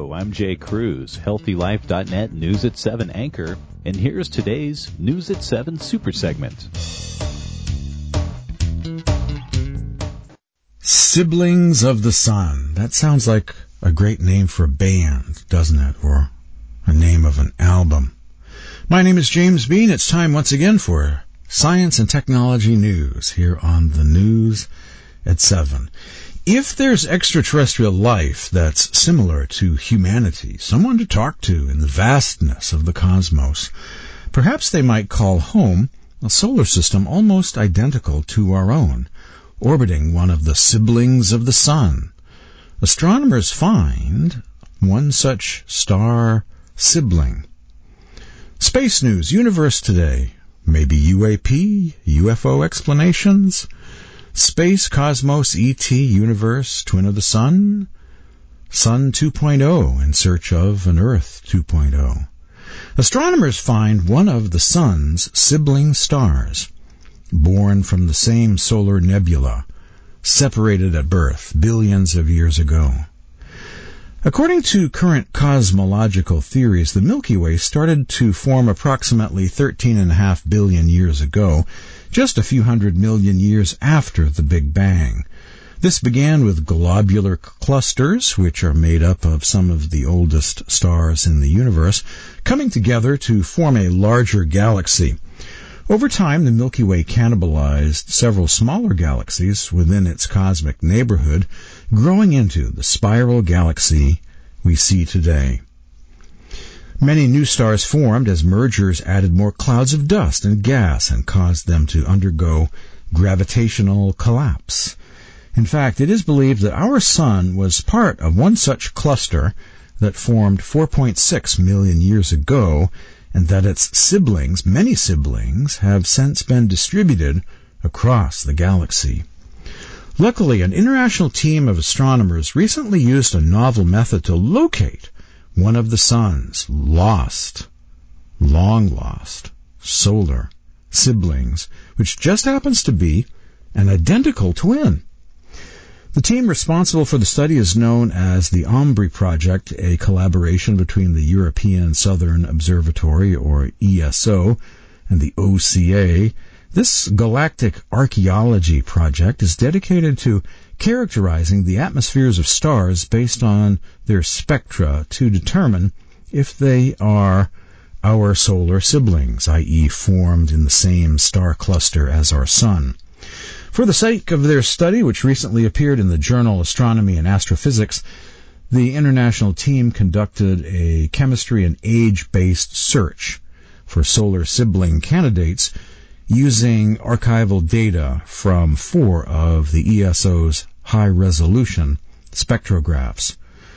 Hello, I'm Jay Cruz, HealthyLife.net News at 7 anchor, and here's today's News at 7 super segment. Siblings of the Sun. That sounds like a great name for a band, doesn't it? Or a name of an album. My name is James Bean. It's time once again for Science and Technology News here on the News at 7. If there's extraterrestrial life that's similar to humanity, someone to talk to in the vastness of the cosmos, perhaps they might call home a solar system almost identical to our own, orbiting one of the siblings of the Sun. Astronomers find one such star sibling. Space news, universe today, maybe UAP, UFO explanations, space, cosmos, ET, universe, twin of the Sun, Sun 2.0 in search of an Earth 2.0. Astronomers find one of the Sun's sibling stars, born from the same solar nebula, separated at birth billions of years ago. According to current cosmological theories, the Milky Way started to form approximately 13.5 billion years ago, just a few hundred million years after the Big Bang. This began with globular clusters, which are made up of some of the oldest stars in the universe, coming together to form a larger galaxy. Over time, the Milky Way cannibalized several smaller galaxies within its cosmic neighborhood, growing into the spiral galaxy we see today. Many new stars formed as mergers added more clouds of dust and gas and caused them to undergo gravitational collapse. In fact, it is believed that our Sun was part of one such cluster that formed 4.6 million years ago, and that its siblings, many siblings, have since been distributed across the galaxy. Luckily, an international team of astronomers recently used a novel method to locate one of the Sun's long lost, solar siblings, which just happens to be an identical twin. The team responsible for the study is known as the OMBRI Project, a collaboration between the European Southern Observatory, or ESO, and the OCA. This galactic archaeology project is dedicated to characterizing the atmospheres of stars based on their spectra to determine if they are our solar siblings, i.e. formed in the same star cluster as our Sun. For the sake of their study, which recently appeared in the journal Astronomy and Astrophysics, the international team conducted a chemistry and age-based search for solar sibling candidates using archival data from 4 of the ESO's high-resolution spectrographs.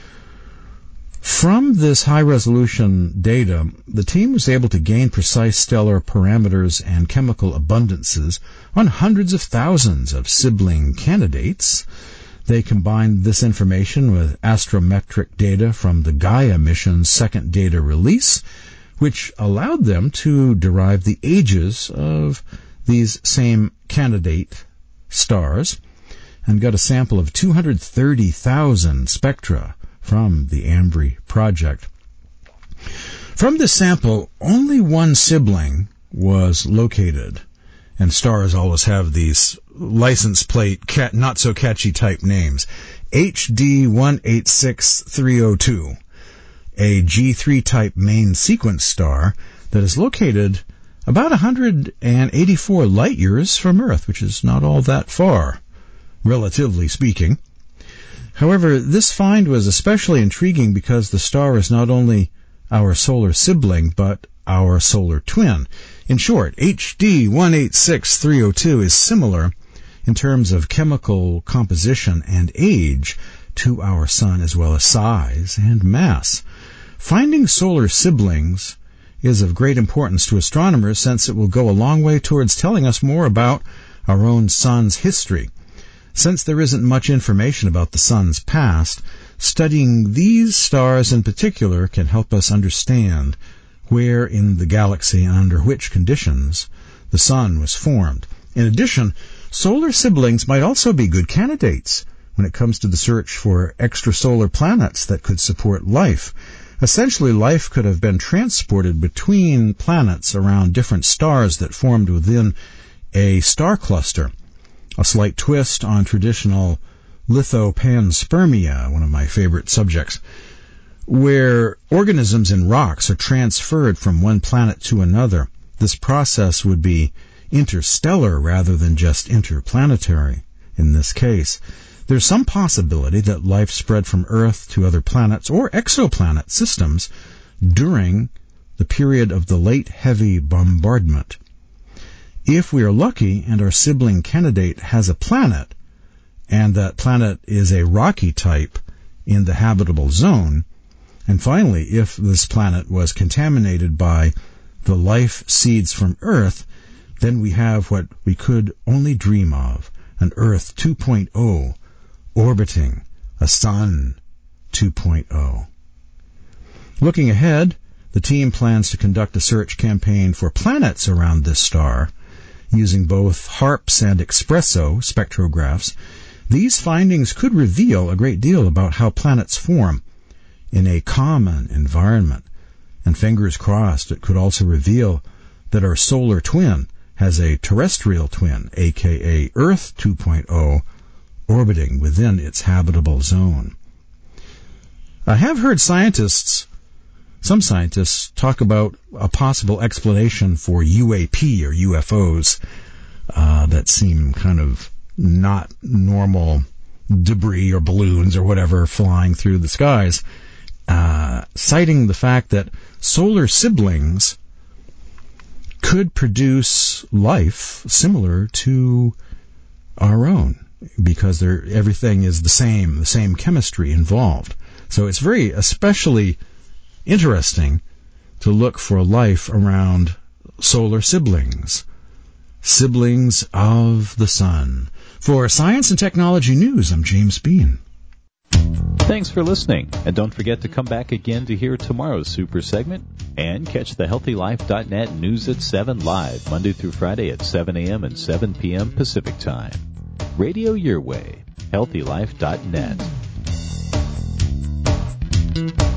From this high-resolution data, the team was able to gain precise stellar parameters and chemical abundances on hundreds of thousands of sibling candidates. They combined this information with astrometric data from the Gaia mission's second data release, which allowed them to derive the ages of these same candidate stars, and got a sample of 230,000 spectra from the OMBRI project. From this sample, only one sibling was located, and stars always have these license plate not so catchy type names. HD 186302, a G3 type main sequence star that is located about 184 light years from Earth, which is not all that far, relatively speaking. However, this find was especially intriguing because the star is not only our solar sibling, but our solar twin. In short, HD 186302 is similar in terms of chemical composition and age to our Sun, as well as size and mass. Finding solar siblings is of great importance to astronomers, since it will go a long way towards telling us more about our own Sun's history. Since there isn't much information about the Sun's past, studying these stars in particular can help us understand where in the galaxy and under which conditions the Sun was formed. In addition, solar siblings might also be good candidates when it comes to the search for extrasolar planets that could support life. Essentially, life could have been transported between planets around different stars that formed within a star cluster. A slight twist on traditional lithopanspermia, one of my favorite subjects, where organisms in rocks are transferred from one planet to another. This process would be interstellar rather than just interplanetary in this case. There's some possibility that life spread from Earth to other planets or exoplanet systems during the period of the late heavy bombardment. If we are lucky and our sibling candidate has a planet, and that planet is a rocky type in the habitable zone, and finally, if this planet was contaminated by the life seeds from Earth, then we have what we could only dream of, an Earth 2.0 orbiting a Sun 2.0. Looking ahead, the team plans to conduct a search campaign for planets around this star using both HARPS and EXPRESSO spectrographs. These findings could reveal a great deal about how planets form in a common environment. And fingers crossed, it could also reveal that our solar twin has a terrestrial twin, aka Earth 2.0, orbiting within its habitable zone. I have heard some scientists talk about a possible explanation for UAP or UFOs that seem kind of not normal debris or balloons or whatever flying through the skies, citing the fact that solar siblings could produce life similar to our own because everything is the same chemistry involved. So it's very especially interesting to look for life around solar siblings of the sun. For Science and Technology News, I'm James Bean. Thanks for listening, and don't forget to come back again to hear tomorrow's super segment and catch the HealthyLife.net News at 7 live, Monday through Friday at 7 a.m. and 7 p.m. Pacific Time. Radio your way, HealthyLife.net.